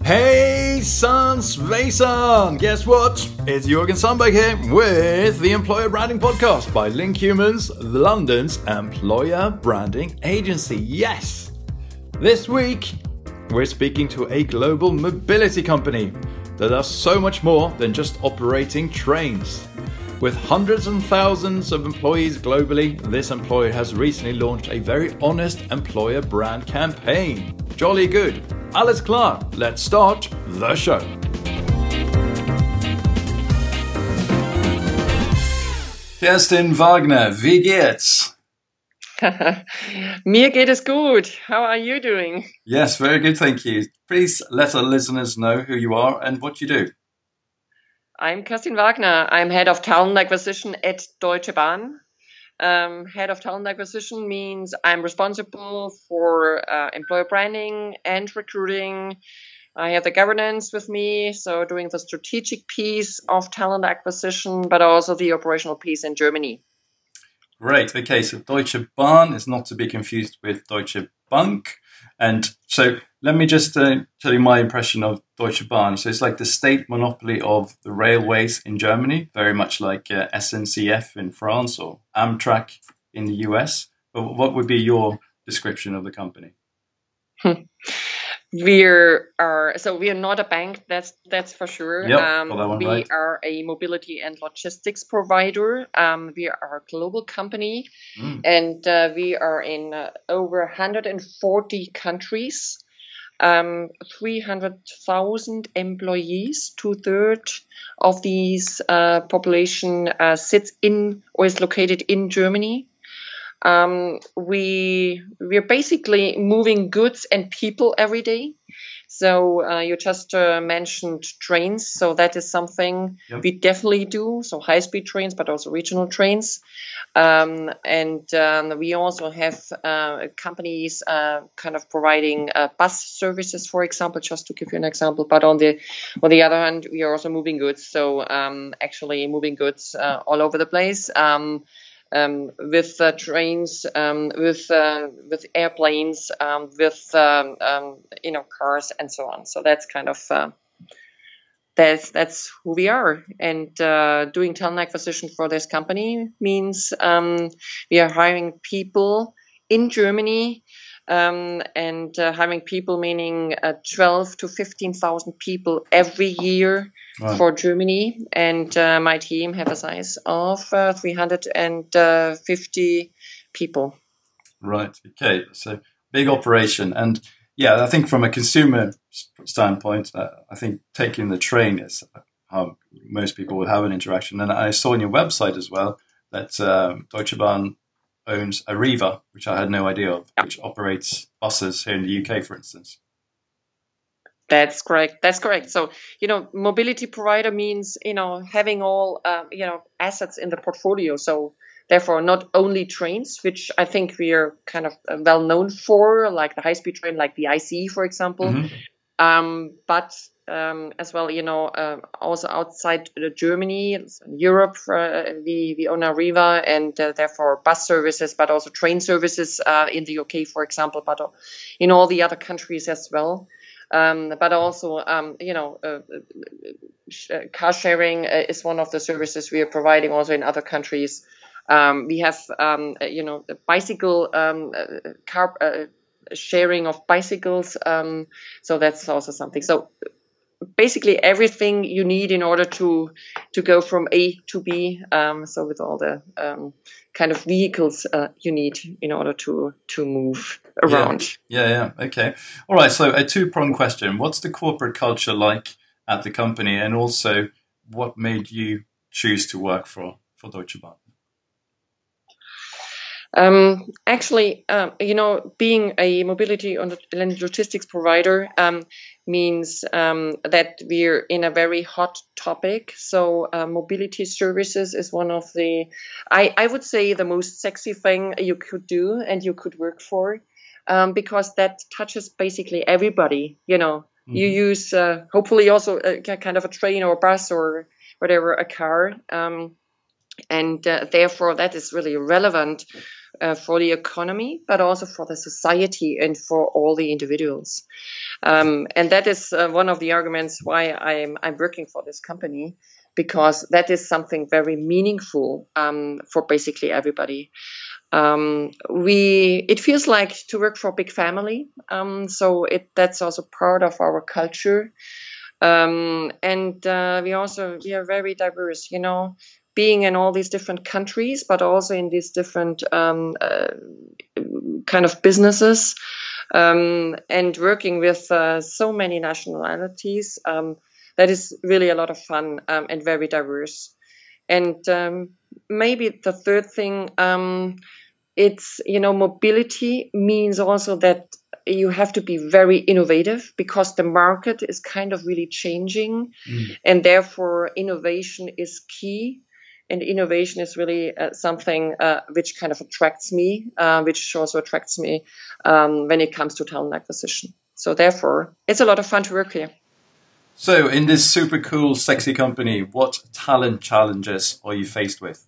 Hey, son, Sveisan! Guess what? It's Jürgen Sandberg here with the Employer Branding Podcast by Link Humans, London's employer branding agency. Yes! This week, we're speaking to a global mobility company that does so much more than just operating trains. With hundreds and thousands of employees globally, this employer has recently launched a very honest employer brand campaign. Jolly good. Alles klar, let's start the show. Kerstin Wagner, wie geht's? Mir geht es gut. How are you doing? Yes, very good, thank you. Please let our listeners know who you are and what you do. I'm Kerstin Wagner. I'm head of talent acquisition at Deutsche Bahn. Head of talent acquisition means I'm responsible for employer branding and recruiting. I have the governance with me, so doing the strategic piece of talent acquisition, but also the operational piece in Germany. Great. Okay, so Deutsche Bahn is not to be confused with Deutsche Bank. And so let me just tell you my impression of Deutsche Bahn. So it's like the state monopoly of the railways in Germany, very much like SNCF in France or Amtrak in the US. But what would be your description of the company? We are not a bank, that's for sure. Yep, got that one we right. are a mobility and logistics provider. We are a global company, and we are in over 140 countries, 300,000 employees. 2/3 of these population sits in or is located in Germany. We're basically moving goods and people every day. So you just mentioned trains. So that is something we definitely do. So high-speed trains, but also regional trains. We also have companies kind of providing bus services, for example, just to give you an example. But on the other hand, we are also moving goods. So actually moving goods all over the place. With trains, with airplanes, with cars and so on. So that's kind of that's who we are. And doing talent acquisition for this company means we are hiring people in Germany. Hiring people meaning 12 to 15,000 people every year for Germany. And my team have a size of 350 people. Right. Okay. So big operation. And yeah, I think from a consumer standpoint, I think taking the train is how most people would have an interaction. And I saw on your website as well that Deutsche Bahn owns Arriva, which I had no idea of, which operates buses here in the UK, for instance. That's correct. So, mobility provider means, having all, assets in the portfolio. So therefore, not only trains, which I think we are kind of well known for, like the high-speed train, like the ICE, for example. But as well, also outside Germany, Europe, we own Arriva and therefore bus services, but also train services in the UK, for example, but in all the other countries as well. But also, car sharing is one of the services we are providing also in other countries. We have, bicycle car sharing of bicycles. So that's also something. So basically everything you need in order to go from A to B. So with all the kind of vehicles you need in order to move around. Yeah. Okay. All right. So a two-pronged question. What's the corporate culture like at the company? And also what made you choose to work for Deutsche Bahn? Actually, being a mobility and logistics provider means that we're in a very hot topic. So mobility services is one of the, I would say, the most sexy thing you could do and you could work for, because that touches basically everybody. You use hopefully also a kind of a train or a bus or whatever, a car. And therefore, that is really relevant for the economy, but also for the society and for all the individuals. And that is one of the arguments why I'm working for this company, because that is something very meaningful for basically everybody. It feels like to work for a big family, so that's also part of our culture. And we are very diverse, being in all these different countries, but also in these different kind of businesses, and working with so many nationalities. That is really a lot of fun and very diverse. And maybe the third thing, it's, mobility means also that you have to be very innovative, because the market is kind of really changing, and therefore innovation is key. And innovation is really something which kind of attracts me, which also attracts me when it comes to talent acquisition. So therefore, it's a lot of fun to work here. So in this super cool, sexy company, what talent challenges are you faced with?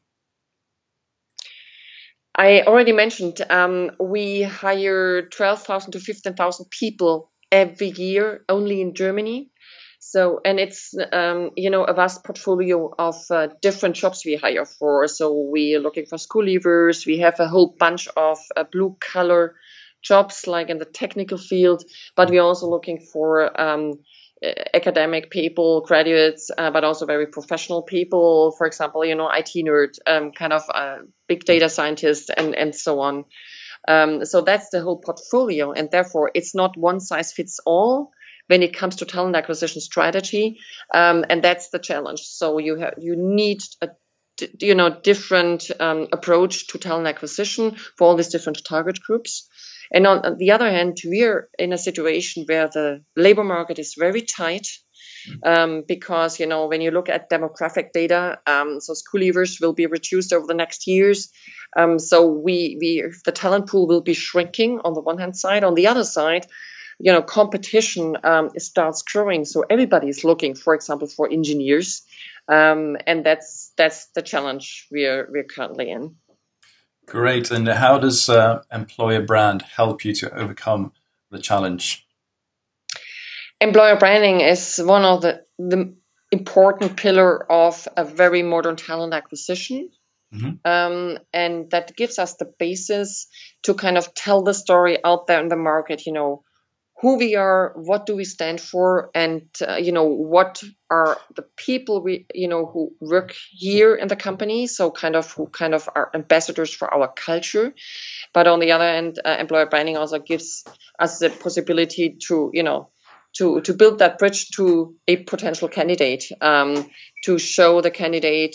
I already mentioned we hire 12,000 to 15,000 people every year only in Germany. So, and it's, a vast portfolio of different jobs we hire for. So we are looking for school leavers. We have a whole bunch of blue collar jobs, like in the technical field, but we're also looking for academic people, graduates, but also very professional people. For example, IT nerd, kind of big data scientists, and so on. So that's the whole portfolio, and therefore it's not one size fits all when it comes to talent acquisition strategy, and that's the challenge. So you need a different approach to talent acquisition for all these different target groups. And on the other hand, we're in a situation where the labor market is very tight, because, when you look at demographic data, so school leavers will be reduced over the next years. So the talent pool will be shrinking on the one hand side. On the other side, competition starts growing. So everybody is looking, for example, for engineers. And that's the challenge we're currently in. Great. And how does employer brand help you to overcome the challenge? Employer branding is one of the important pillar of a very modern talent acquisition. Mm-hmm. And that gives us the basis to kind of tell the story out there in the market, who we are, what do we stand for, and what are the people who work here in the company, so who are ambassadors for our culture. But on the other hand, employer branding also gives us the possibility to to build that bridge to a potential candidate, to show the candidate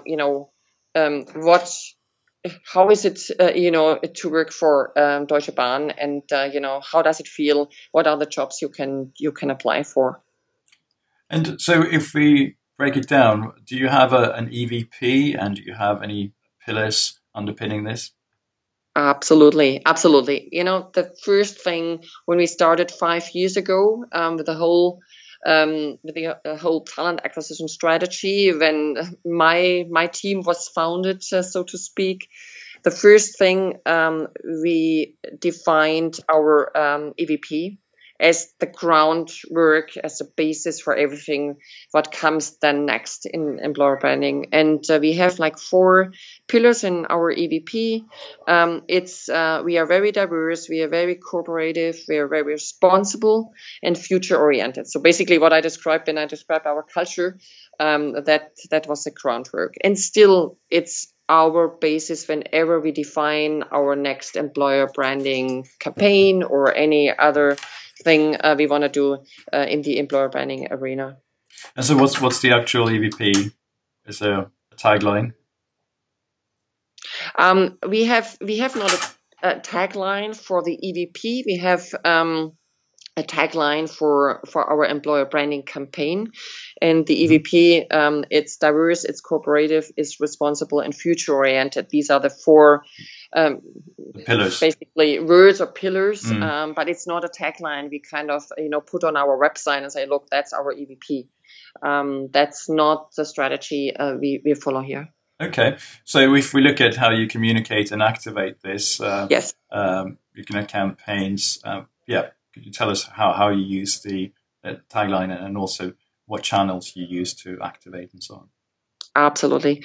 how is it, to work for Deutsche Bahn, and how does it feel? What are the jobs you can apply for? And so, if we break it down, do you have an EVP, and do you have any pillars underpinning this? Absolutely. The first thing when we started 5 years ago with the whole talent acquisition strategy, when my team was founded, so to speak, the first thing we defined our EVP as the groundwork, as the basis for everything what comes then next in employer branding. And we have 4 pillars in our EVP. We are very diverse, we are very cooperative, we are very responsible and future oriented. So basically what I described when I described our culture, that was the groundwork. And still it's our basis whenever we define our next employer branding campaign or any other thing we want to do in the employer branding arena. And so what's the actual EVP? Is there a tagline? We have not a tagline for the EVP. We have a tagline for our employer branding campaign, and the EVP, it's diverse, it's cooperative, it's responsible, and future oriented. These are the 4 pillars, basically words or pillars, but it's not a tagline we kind of put on our website and say, look, that's our EVP. That's not the strategy we follow here. Okay, so if we look at how you communicate and activate this, Yes. Campaigns, could you tell us how you use the tagline and also what channels you use to activate and so on? Absolutely.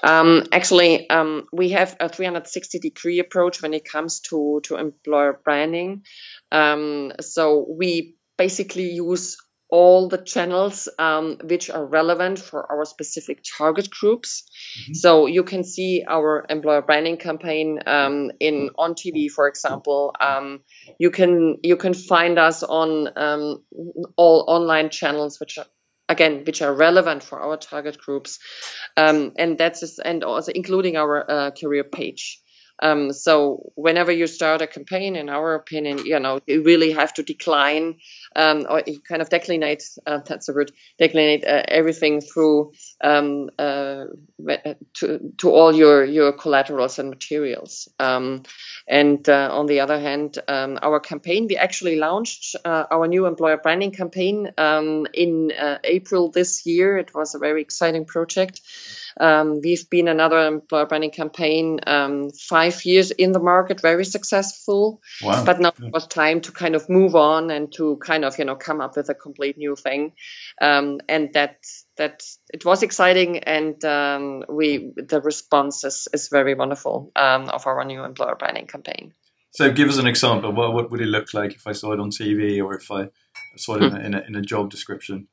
We have a 360-degree approach when it comes to employer branding. So we basically use all the channels which are relevant for our specific target groups. Mm-hmm. So you can see our employer branding campaign on TV, for example. You can find us on all online channels which are relevant for our target groups, and also including our career page. So whenever you start a campaign, in our opinion, you really have to decline or kind of declinate. That's the word. Declinate everything through to all your collaterals and materials. And on the other hand, our campaign, we actually launched our new employer branding campaign in April this year. It was a very exciting project. We've been another employer branding campaign 5 years in the market, very successful. Wow. But now it was time to kind of move on and to kind of come up with a complete new thing, and that it was exciting, and the response is very wonderful of our new employer branding campaign. So give us an example. What would it look like if I saw it on TV or if I saw it in a job description?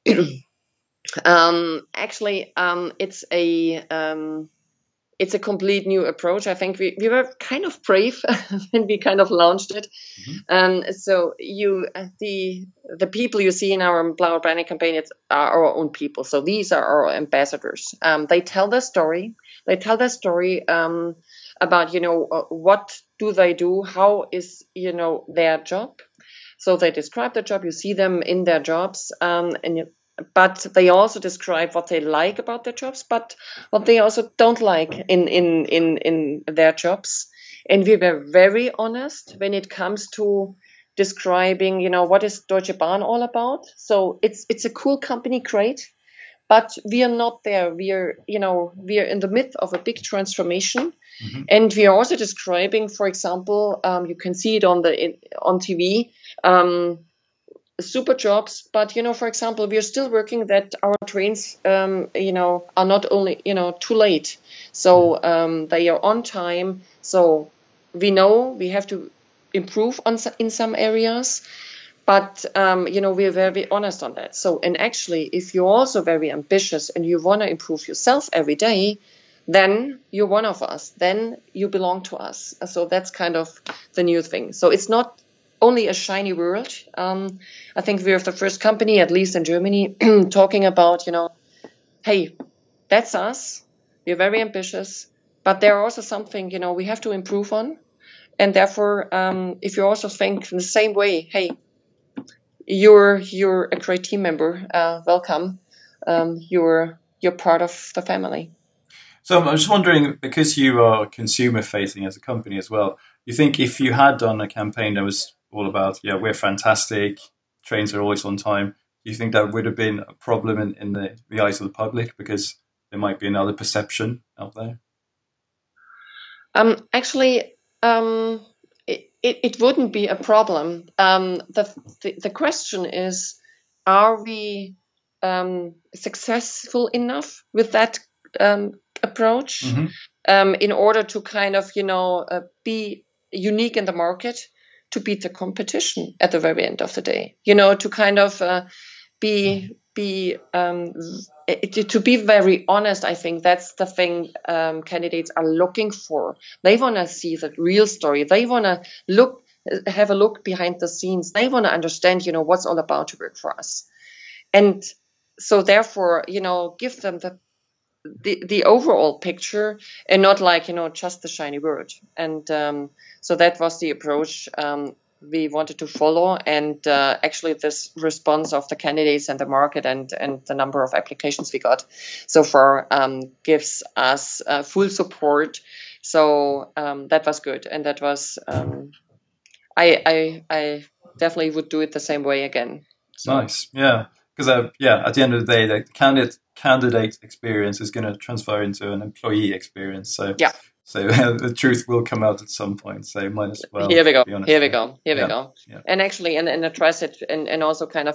It's a complete new approach. I think we were kind of brave when we kind of launched it. Mm-hmm. So the people you see in our employer branding campaign are our own people. So these are our ambassadors. They tell their story. They tell their story about what do they do, how is their job. So they describe their job. You see them in their jobs, but they also describe what they like about their jobs, but what they also don't like in their jobs. And we were very honest when it comes to describing, what is Deutsche Bahn all about. So it's a cool company, great, but we are not there. We are in the midst of a big transformation. Mm-hmm. And we are also describing, for example, you can see it on TV, super jobs, but for example, we are still working that our trains are not only too late, so they are on time. So we know we have to improve in some areas, but we are very honest on that. So, and actually, if you're also very ambitious and you want to improve yourself every day, then you're one of us, then you belong to us. So that's kind of the new thing. So it's not only a shiny world. I think we're the first company, at least in Germany, talking about, hey, that's us. We're very ambitious, but there are also something, we have to improve on. And therefore, if you also think in the same way, hey, you're a great team member, welcome. You're part of the family. So I'm just wondering, because you are consumer facing as a company as well, you think if you had done a campaign that was all about, we're fantastic, trains are always on time, do you think that would have been a problem in the eyes of the public because there might be another perception out there? It wouldn't be a problem. The question is, are we successful enough with that approach, mm-hmm. In order to kind of, be unique in the market, to beat the competition at the very end of the day, to kind of to be very honest. I think that's the thing candidates are looking for. They want to see the real story. They want to have a look behind the scenes. They want to understand, what's all about to work for us. And so therefore, give them the overall picture and not like, just the shiny word. And so that was the approach we wanted to follow. And actually this response of the candidates and the market and the number of applications we got so far gives us full support. So that was good. And that was, I definitely would do it the same way again. So. Nice. Yeah. Because at the end of the day, the candidate experience is going to transfer into an employee experience. So Yeah. So the truth will come out at some point. So might as well. Here we go. Be honest. Here we go. Here we Yeah. go. Yeah. And actually, and address it, and also kind of,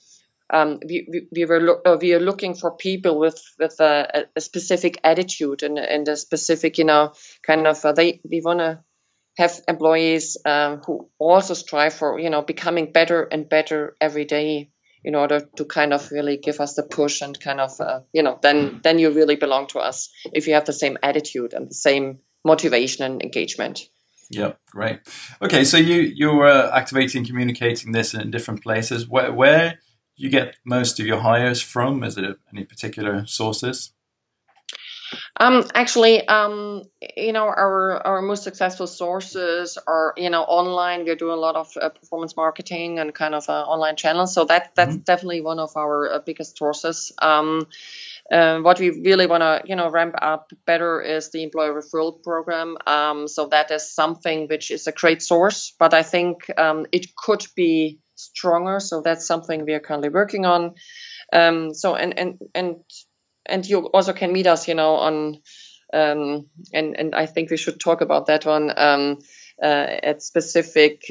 we are looking for people with a specific attitude and a specific, kind of we want to have employees who also strive for, becoming better and better every day in order to kind of really give us the push and kind of, then you really belong to us if you have the same attitude and the same motivation and engagement. Yeah, great. Okay, so you're activating, communicating this in different places. Where you get most of your hires from? Is it any particular sources? Actually, our most successful sources are, online. We're doing a lot of performance marketing and kind of online channels. So that's definitely one of our biggest sources. What we really want to, ramp up better is the employer referral program. So that is something which is a great source, but I think it could be stronger. So that's something we are currently working on. So and you also can meet us, on, and I think we should talk about that one at specific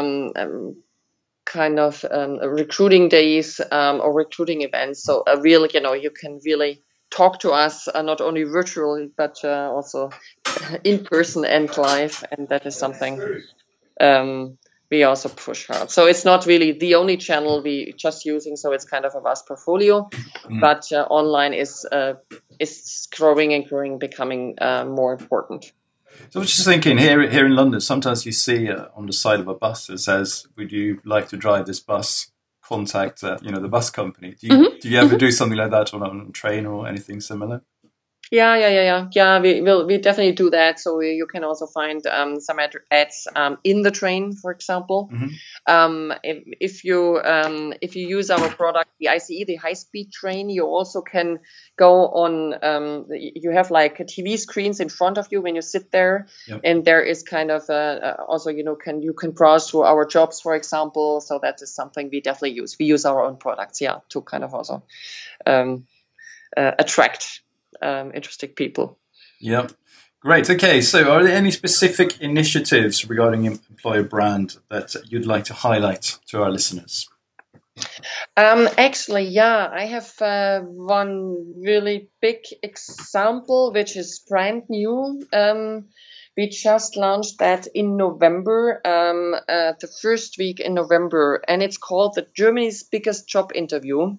kind of recruiting days or recruiting events. So really, you can really talk to us not only virtually but also in person and live, and that is something we also push hard. So it's not really the only channel we just using. So it's kind of a vast portfolio, but online is growing and growing, becoming more important. So I was just thinking, here in London, sometimes you see on the side of a bus it says, "Would you like to drive this bus? Contact the bus company." Do you ever do something like that on a train or anything similar? Yeah. We definitely do that. So you can also find some ads in the train, for example. If you use our product, the ICE, the high speed train, you also can go on. You have like TV screens in front of you when you sit there, and there is kind of also you can browse through our jobs, for example. So that is something we definitely use. We use our own products, to kind of also attract interesting people. Yeah, great. Okay, so are there any specific initiatives regarding employer brand that you'd like to highlight to our listeners? Actually, I have one really big example, which is brand new. We just launched that in November, the first week in November, and it's called the Germany's Biggest Job Interview.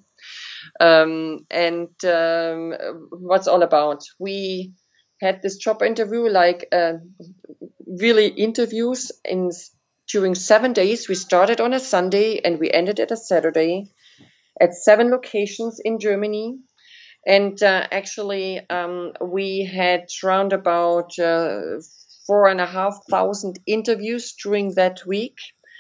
What's all about? We had this job interview, like really interviews during 7 days. We started on a Sunday and we ended at a Saturday at 7 locations in Germany. And actually, we had round about 4,500 interviews during that week.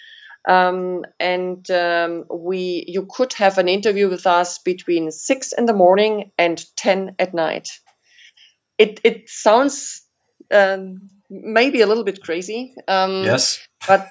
You could have an interview with us between 6 in the morning and 10 at night. It sounds maybe a little bit crazy. Yes, but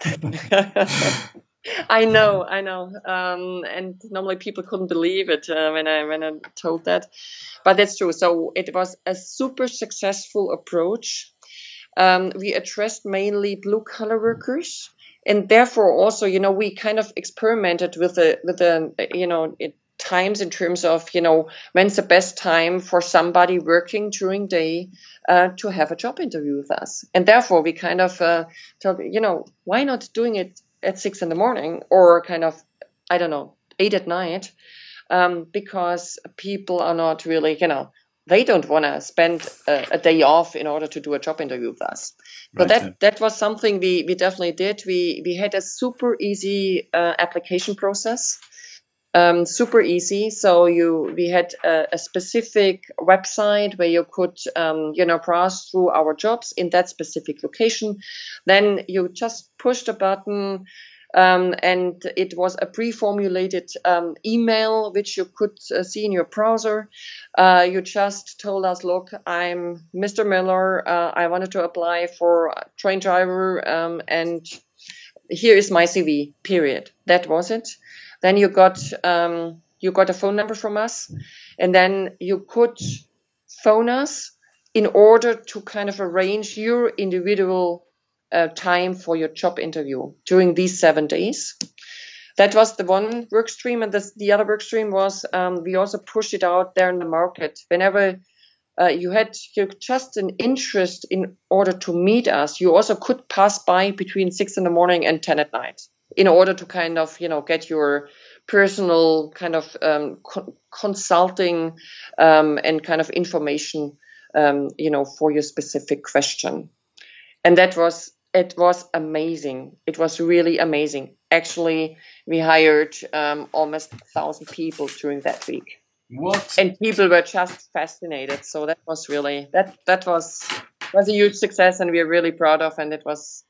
I know. And normally people couldn't believe it when I told that, but that's true. So it was a super successful approach. We addressed mainly blue collar workers. And therefore, also, we kind of experimented with the times in terms of, when's the best time for somebody working during day to have a job interview with us. And therefore, we kind of thought, why not doing it at 6 in the morning or kind of, 8 at night? Because people are not really, they don't want to spend a day off in order to do a job interview with us. But that was something we definitely did. We had a super easy application process, super easy. So we had a specific website where you could browse through our jobs in that specific location. Then you just pushed a button. And it was a pre-formulated email which you could see in your browser. You just told us, look, I'm Mr. Miller. I wanted to apply for a train driver, and here is my CV, period. That was it. Then you got you got a phone number from us, and then you could phone us in order to kind of arrange your individual time for your job interview during these 7 days. That was the one work stream, and the other work stream was we also pushed it out there in the market. Whenever you had just an interest in order to meet us, you also could pass by between 6 in the morning and 10 at night in order to kind of, get your personal kind of consulting and kind of information, for your specific question. And it was amazing. It was really amazing. Actually, we hired almost 1,000 people during that week. What? And people were just fascinated. So that was really that was a huge success, and we are really proud of. And it was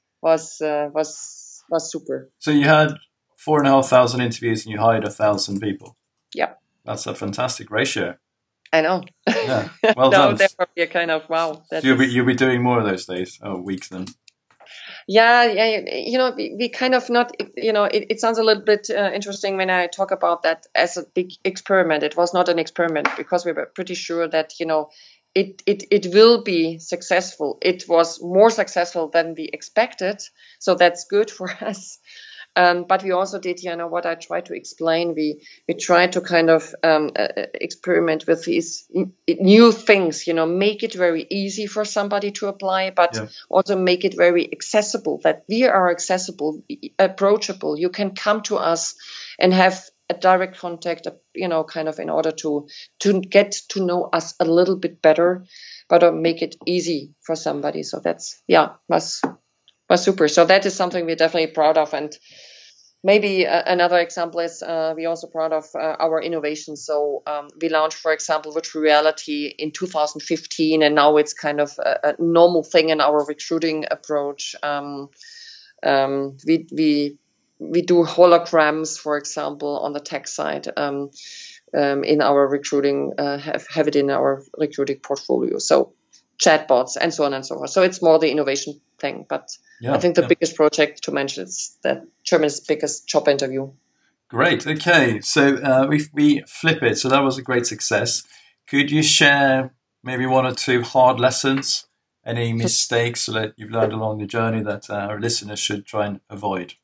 super. So you had 4,500 interviews, and you hired 1,000 people. Yeah, that's a fantastic ratio. I know. Yeah, well done. Therefore, you're kind of wow. So you'll be doing more of those days or weeks then. Yeah. We kind of not. It sounds a little bit interesting when I talk about that as a big experiment. It was not an experiment because we were pretty sure that it will be successful. It was more successful than we expected, so that's good for us. But we also did, what I tried to explain. We tried to kind of experiment with these new things, make it very easy for somebody to apply, but also make it very accessible, that we are accessible, approachable. You can come to us and have a direct contact, kind of in order to get to know us a little bit better, but make it easy for somebody. So that's, was super. So that is something we're definitely proud of. And maybe another example is we're also proud of our innovation. So we launched, for example, virtual reality in 2015, and now it's kind of a normal thing in our recruiting approach. We do holograms, for example, on the tech side in our recruiting, have it in our recruiting portfolio. So chatbots and so on and so forth. So it's more the innovation thing. But I think the biggest project to mention is that Germany's biggest job interview. Great. Okay. So we flip it. So that was a great success. Could you share maybe one or two hard lessons, any mistakes that you've learned along the journey that our listeners should try and avoid?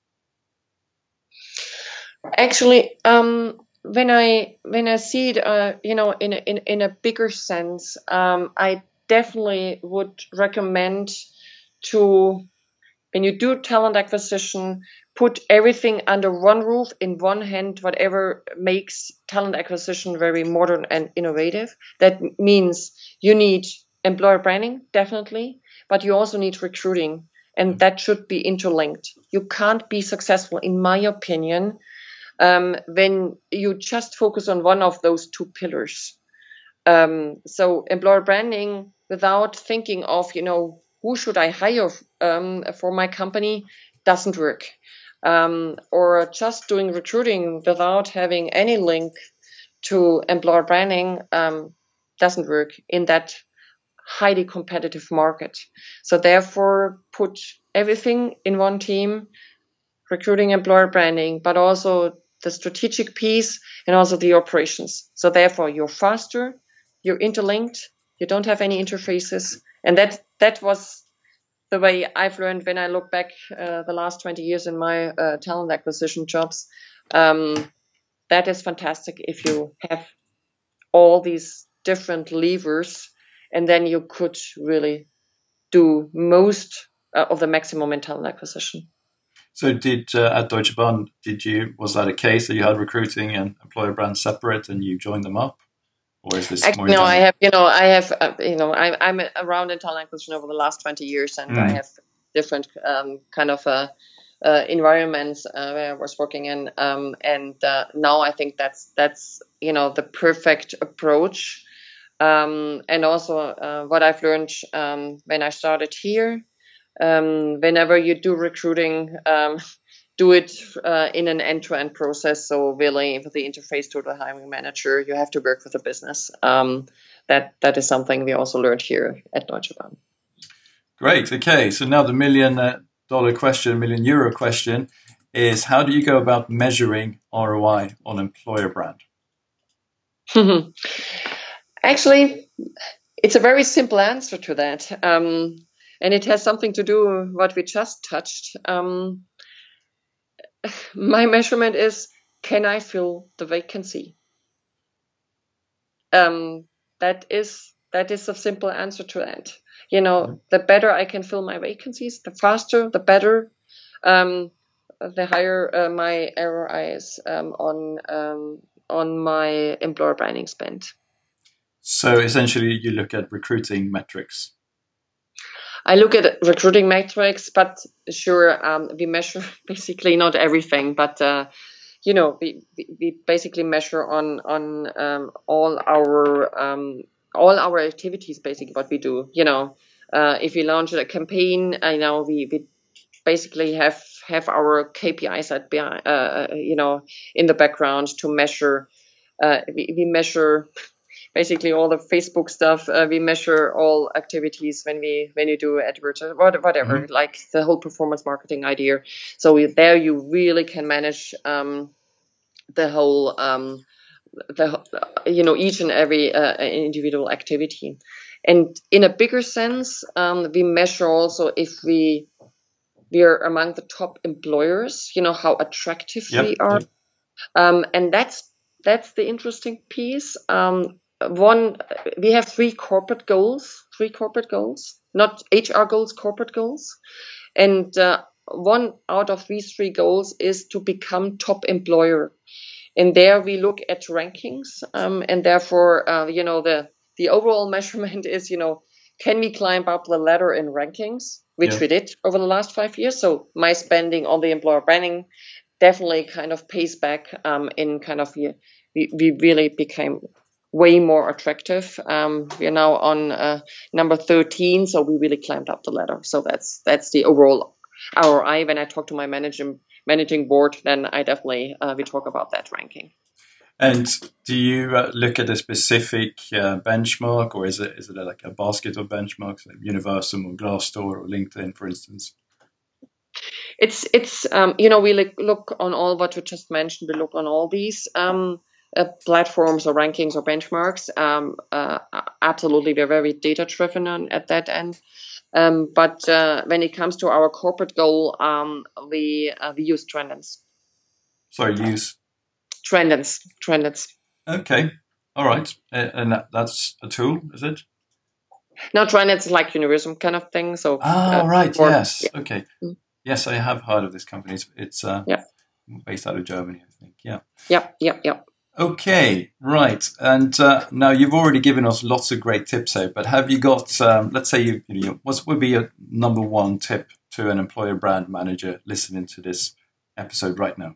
Actually, when I see it, in a bigger sense, I definitely would recommend to, when you do talent acquisition, put everything under one roof, in one hand, whatever makes talent acquisition very modern and innovative. That means you need employer branding, definitely, but you also need recruiting, and that should be interlinked. You can't be successful, in my opinion, when you just focus on one of those two pillars. So employer branding without thinking of, who should I hire for my company doesn't work. Or just doing recruiting without having any link to employer branding doesn't work in that highly competitive market. So therefore, put everything in one team, recruiting, employer branding, but also the strategic piece and also the operations. So therefore, you're faster, you're interlinked, you don't have any interfaces. And that was the way I've learned when I look back the last 20 years in my talent acquisition jobs. That is fantastic if you have all these different levers, and then you could really do most of the maximum in talent acquisition. So did at Deutsche Bahn, was that a case that you had recruiting and employer brand separate and you joined them up? Or is this more? No, I'm around in talent acquisition over the last 20 years, and I have different kind of environments where I was working in, and now I think that's the perfect approach, and also what I've learned when I started here. Whenever you do recruiting, do it in an end-to-end process. So really, with the interface to the hiring manager, you have to work with the business. That is something we also learned here at Deutsche Bahn. Great. Okay. So now the $1 million question, €1 million question. is how do you go about measuring ROI on employer brand? Actually, it's a very simple answer to that. And it has something to do with what we just touched. My measurement is, can I fill the vacancy? That is a simple answer to that. The better I can fill my vacancies, the faster, the better, the higher my ROI is on my employer branding spend. So essentially, you look at recruiting metrics. I look at recruiting metrics, but sure, we measure basically not everything, but we basically measure on all our activities, basically what we do. If we launch a campaign, I know we basically have our KPIs in the background to measure. We measure basically all the Facebook stuff. We measure all activities when you do advertising, whatever, like the whole performance marketing idea. So there you really can manage the whole, each and every individual activity. And in a bigger sense, we measure also if we are among the top employers, how attractive we are. And that's the interesting piece. We have three corporate goals, not HR goals, corporate goals. And one out of these three goals is to become top employer. And there we look at rankings. And therefore, the overall measurement is, can we climb up the ladder in rankings, which we did over the last 5 years. So my spending on the employer branding definitely kind of pays back in kind of, we really became way more attractive. We are now on number 13, so we really climbed up the ladder. So that's the overall ROI. When I talk to my managing board, then I definitely we talk about that ranking. And do you look at a specific benchmark, or is it like a basket of benchmarks, like Universum or Glassdoor or LinkedIn, for instance? It's we look on all what you just mentioned. We look on all these platforms or rankings or benchmarks. Absolutely, we're very data driven at that end. But when it comes to our corporate goal, we use Trendance. Sorry, use Trendance. Okay, all right, and that's a tool, is it? No, Trendance is like Universum kind of thing. So right, yes, okay, yes, I have heard of this company. It's based out of Germany, I think. Yeah. Okay, right. And now you've already given us lots of great tips here, but have you got, let's say, what would be your number one tip to an employer brand manager listening to this episode right now?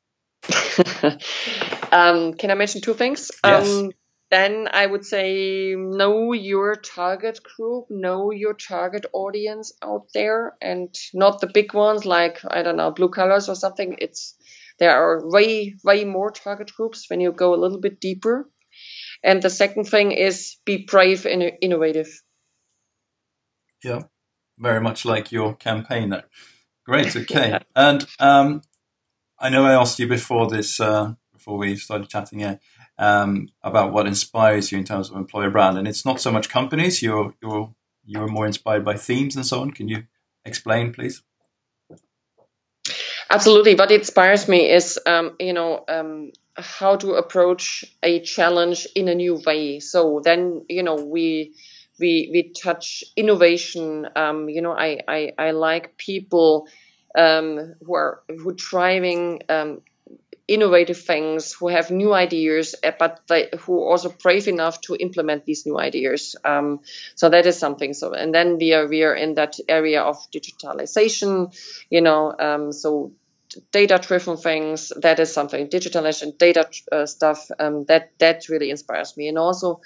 Can I mention two things? Yes. Then I would say know your target group, know your target audience out there, and not the big ones like, I don't know, blue colors or something. There are way, way more target groups when you go a little bit deeper. And the second thing is be brave and innovative. Yeah, very much like your campaign there. Great, okay. And I know I asked you before we started chatting here, about what inspires you in terms of employer brand. And it's not so much companies, you're more inspired by themes and so on. Can you explain, please? Absolutely. What inspires me is, how to approach a challenge in a new way. So then, we touch innovation. I like people who are driving innovative things, who have new ideas, but who are also brave enough to implement these new ideas. So that is something. So, and then we are in that area of digitalization. So data-driven things, that is something. Digitalization, data stuff, that really inspires me. And also,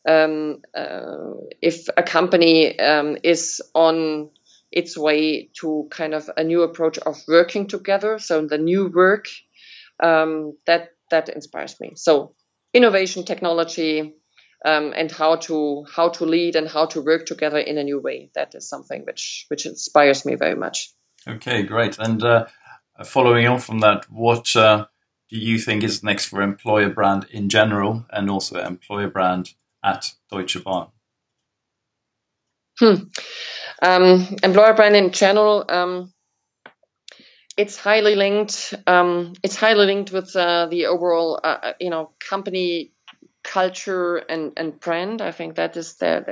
if a company is on its way to kind of a new approach of working together, so the new work, that inspires me. So innovation, technology, and how to lead and how to work together in a new way. That is something which inspires me very much. Okay, great. And following on from that, what do you think is next for employer brand in general and also employer brand at Deutsche Bahn? Employer brand in general, it's highly linked. It's highly linked with the overall, company culture and brand. I think that is that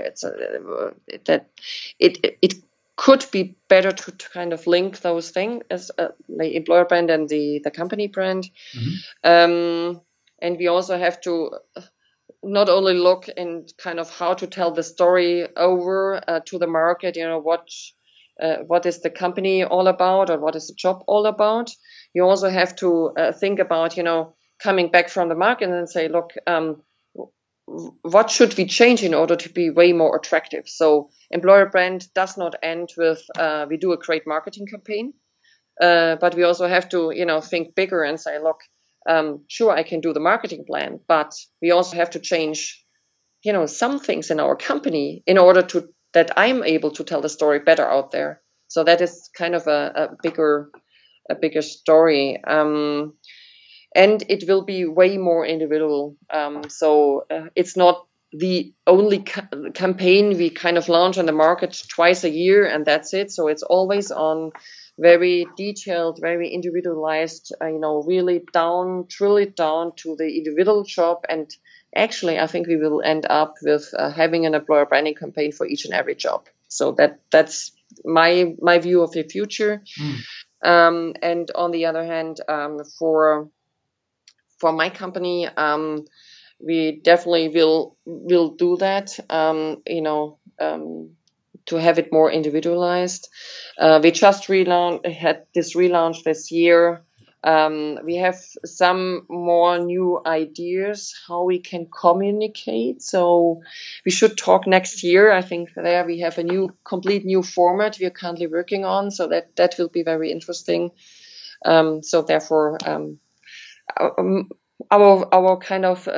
it could be better to kind of link those things as the employer brand and the company brand. And we also have to not only look in kind of how to tell the story over to the market, what is the company all about or what is the job all about. You also have to think about, coming back from the market and say, look, what should we change in order to be way more attractive? So employer brand does not end with we do a great marketing campaign, but we also have to, think bigger and say, look, sure, I can do the marketing plan, but we also have to change, some things in our company in order that I'm able to tell the story better out there. So that is kind of a bigger story. And it will be way more individual. So it's not the only campaign we kind of launch on the market twice a year and that's it. So it's always on very detailed, very individualized, really drill it down to the individual job. And actually, I think we will end up with having an employer branding campaign for each and every job. So that's my view of the future. And on the other hand, for my company, we definitely will do that, to have it more individualized. We just had this relaunch this year. We have some more new ideas how we can communicate. So we should talk next year. I think there we have a complete new format we are currently working on. So that will be very interesting. So therefore, our kind of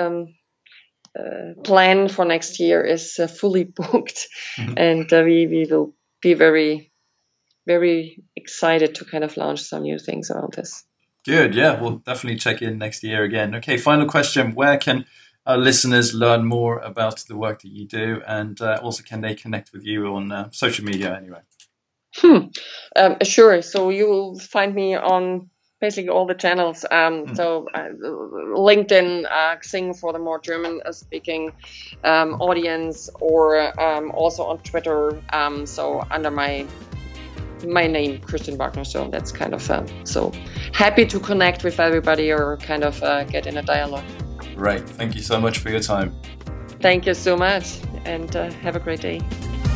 plan for next year is fully booked, and we will be very, very excited to kind of launch some new things around this. Good, yeah, we'll definitely check in next year again. Okay, final question: where can our listeners learn more about the work that you do, and also can they connect with you on social media anyway? Sure. So you will find me on basically all the channels. So LinkedIn, Xing for the more German speaking audience, or also on Twitter. So under my name, Kristin Wagner. So that's kind of so happy to connect with everybody or kind of get in a dialogue. Great. Thank you so much for your time. Thank you so much, and have a great day.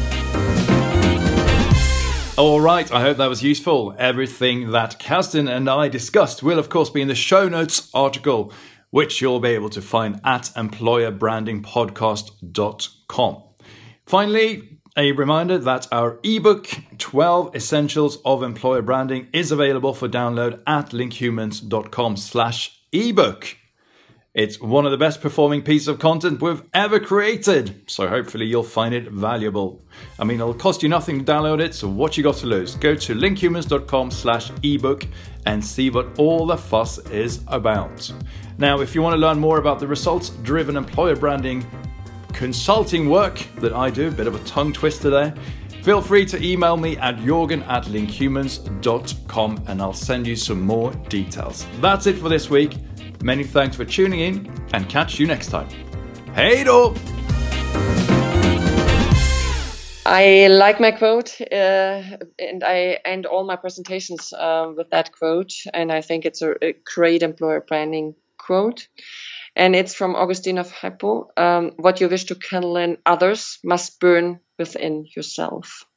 All right, I hope that was useful. Everything that Kerstin and I discussed will, of course, be in the show notes article, which you'll be able to find at employerbrandingpodcast.com. Finally, a reminder that our ebook, 12 Essentials of Employer Branding, is available for download at linkhumans.com/ebook. It's one of the best performing pieces of content we've ever created, so hopefully you'll find it valuable. I mean, it'll cost you nothing to download it, so what you got to lose? Go to linkhumans.com/ebook and see what all the fuss is about. Now, if you want to learn more about the results-driven employer branding consulting work that I do, a bit of a tongue twister there, feel free to email me at jorgen@linkhumans.com and I'll send you some more details. That's it for this week. Many thanks for tuning in and catch you next time. Hej då! I like my quote and I end all my presentations with that quote. And I think it's a great employer branding quote. And it's from Augustine of Hippo. What you wish to kindle in others must burn within yourself.